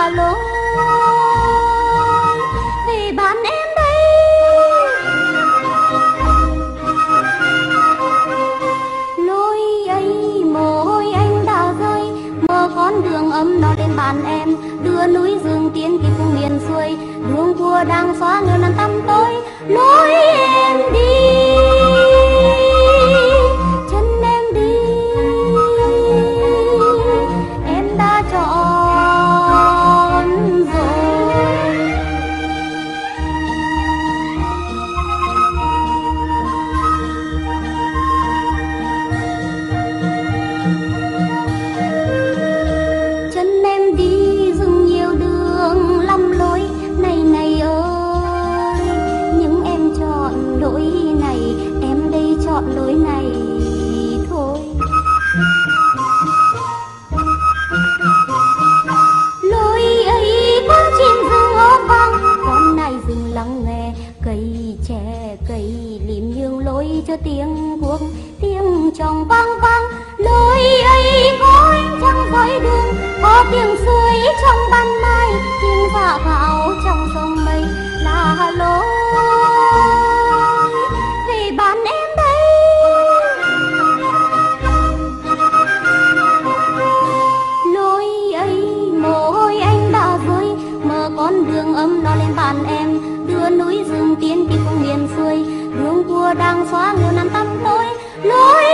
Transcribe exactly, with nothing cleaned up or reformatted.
là lối về bạn em đây. Lối ấy mồ hôi anh đã rơi, mơ con đường ấm nó lên bàn em, đưa núi rừng tiến kỳ cùng miền xuôi, đường cua đang xóa nhiều năm tăm tối. Lối em đi, chân em đi, em đã chọn rồi. Chân em đi rừng nhiều đường lăm lối, này này ơi, nhưng em chọn lối này, em đây chọn lối này thôi. Lối ấy con chim rừng hót vang, con này rừng lắng nghe, cây tre cây lim nhường lối cho tiếng guốc tiếng tròng vang vang. Lối ấy có ánh trăng dõi đường, có tiếng suối trong ban mai, tiếng dạ gạo trong sông mây là lối về bạn em đây. Lối ấy mồ hôi anh đã rơi, mơ con đường ấm nó lên bàn em, đưa núi rừng tiến kỳ cùng miền xuôi, đường cua đang xóa nhiều năm tăm tối. Lối